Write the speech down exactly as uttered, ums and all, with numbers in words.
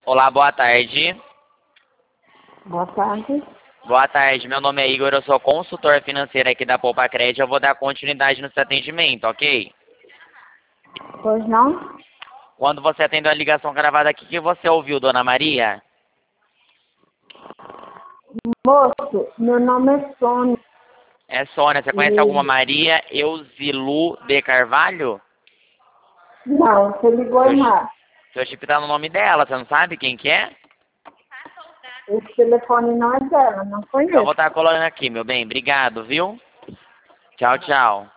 Olá, boa tarde. Boa tarde. Boa tarde, meu nome é Igor, eu sou consultor financeiro aqui da Poupa Crédito. Eu vou dar continuidade no seu atendimento, ok? Pois não? Quando você atendeu a ligação gravada aqui, o que você ouviu, dona Maria? Moço, meu nome é Sônia. É Sônia, você conhece E... alguma Maria Euzilu de Carvalho? Não, você ligou Seu, chi- errado. seu chip tá no nome dela, você não sabe quem que é? Esse telefone não é dela, não Então eu conheço. vou estar colocando aqui, meu bem. Obrigado, viu? Tchau, tchau.